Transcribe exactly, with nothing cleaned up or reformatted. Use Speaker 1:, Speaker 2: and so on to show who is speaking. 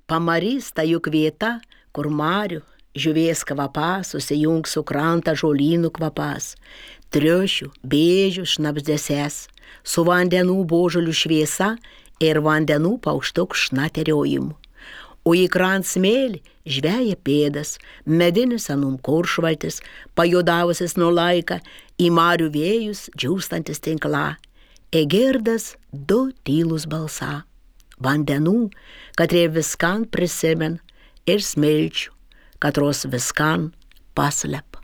Speaker 1: Pamarys ta juk vieta, kur marių, žuvies kvapas susijungs su kranta žolynų kvapas, triušių, bėžių šnabždesies, su vandenų božolių šviesa ir vandenų paukštukų šnateriojimų. O į krant smėlį žveja pėdas, medinis anum kuršvaltis, pajudavusis nuo laiką, į marių vėjus džiūstantis tinkla. Egirdas du tylus balsa. Vandenų, katrie viskan prisimen, ir smilčių, katros viskan paslep.